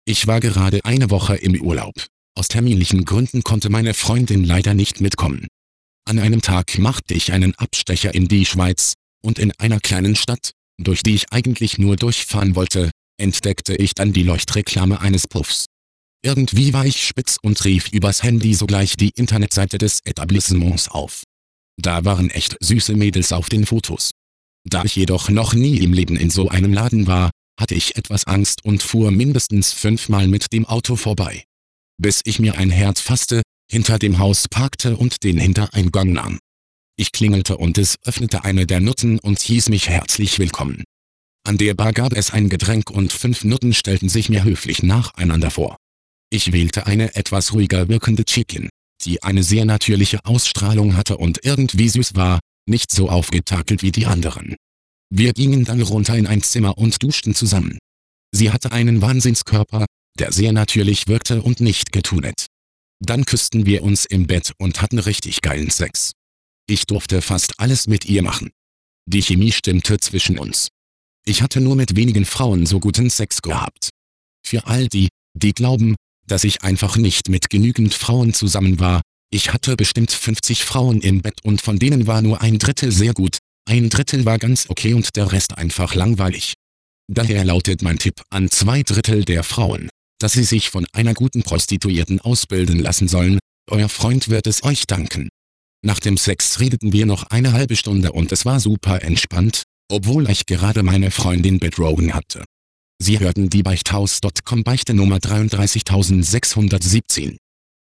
Ich war gerade eine Woche im Urlaub. Aus terminlichen Gründen konnte meine Freundin leider nicht mitkommen. An einem Tag machte ich einen Abstecher in die Schweiz, und in einer kleinen Stadt, durch die ich eigentlich nur durchfahren wollte, entdeckte ich dann die Leuchtreklame eines Puffs. Irgendwie war ich spitz und rief übers Handy sogleich die Internetseite des Etablissements auf. Da waren echt süße Mädels auf den Fotos. Da ich jedoch noch nie im Leben in so einem Laden war, hatte ich etwas Angst und fuhr mindestens 5-mal mit dem Auto vorbei. Bis ich mir ein Herz fasste, hinter dem Haus parkte und den Hintereingang nahm. Ich klingelte und es öffnete eine der Nutten und hieß mich herzlich willkommen. An der Bar gab es ein Getränk und 5 Nutten stellten sich mir höflich nacheinander vor. Ich wählte eine etwas ruhiger wirkende Chicken, die eine sehr natürliche Ausstrahlung hatte und irgendwie süß war, nicht so aufgetakelt wie die anderen. Wir gingen dann runter in ein Zimmer und duschten zusammen. Sie hatte einen Wahnsinnskörper, der sehr natürlich wirkte und nicht getunet. Dann küssten wir uns im Bett und hatten richtig geilen Sex. Ich durfte fast alles mit ihr machen. Die Chemie stimmte zwischen uns. Ich hatte nur mit wenigen Frauen so guten Sex gehabt. Für all die, die glauben, dass ich einfach nicht mit genügend Frauen zusammen war, ich hatte bestimmt 50 Frauen im Bett und von denen war nur ein Drittel sehr gut, ein Drittel war ganz okay und der Rest einfach langweilig. Daher lautet mein Tipp an 2/3 der Frauen, dass sie sich von einer guten Prostituierten ausbilden lassen sollen, euer Freund wird es euch danken. Nach dem Sex redeten wir noch eine halbe Stunde und es war super entspannt, obwohl ich gerade meine Freundin betrogen hatte. Sie hörten die Beichthaus.com Beichte Nummer 33617.